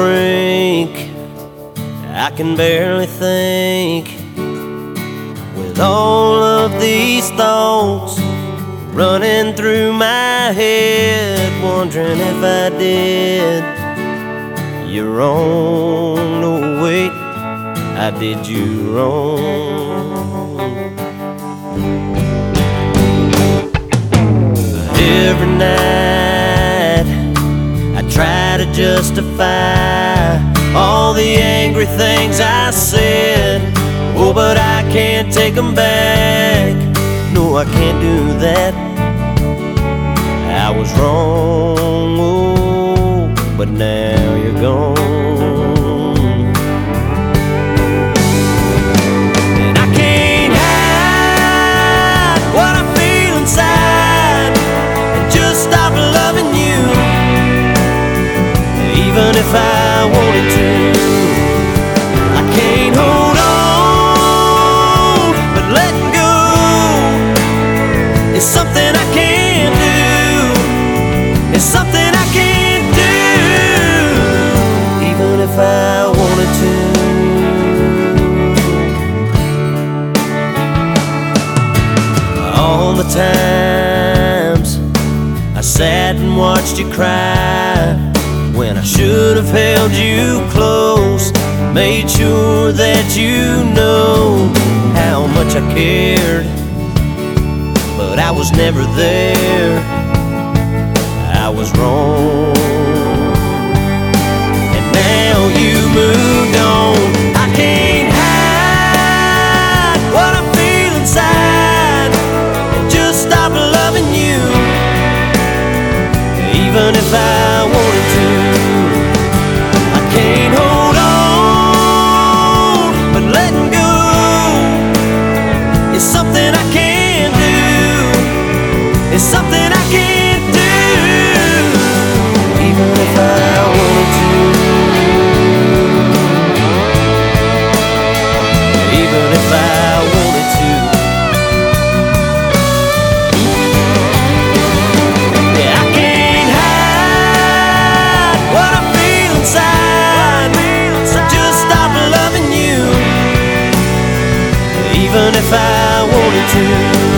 brink, I can barely think. With all of these thoughts running through my head, wondering if I did you wrong. No, wait, I did you wrong. Every night I try to justify all the angry things I said. Oh, but I can't take them back. No, I can't do that. I was wrong, oh, but now you're gone. And I can't hide what I feel inside and just stop loving you, even if I wanted to. I can't hold on, but letting go is something I can't do. It's something I can't do, even if I wanted to. All the times I sat and watched you cry, when I should have held you close, made sure that you know how much I cared, but I was never there. I was wrong, and now you moved on. I can't hide what I feel inside and just stop loving you, even if I wanted to. I can't hold on, but letting go is something I can't do. It's something I can't do, even if I wanted to. Even if I wanted to. Yeah, I can't hide what I feel inside. Just stop loving you, even if I wanted to.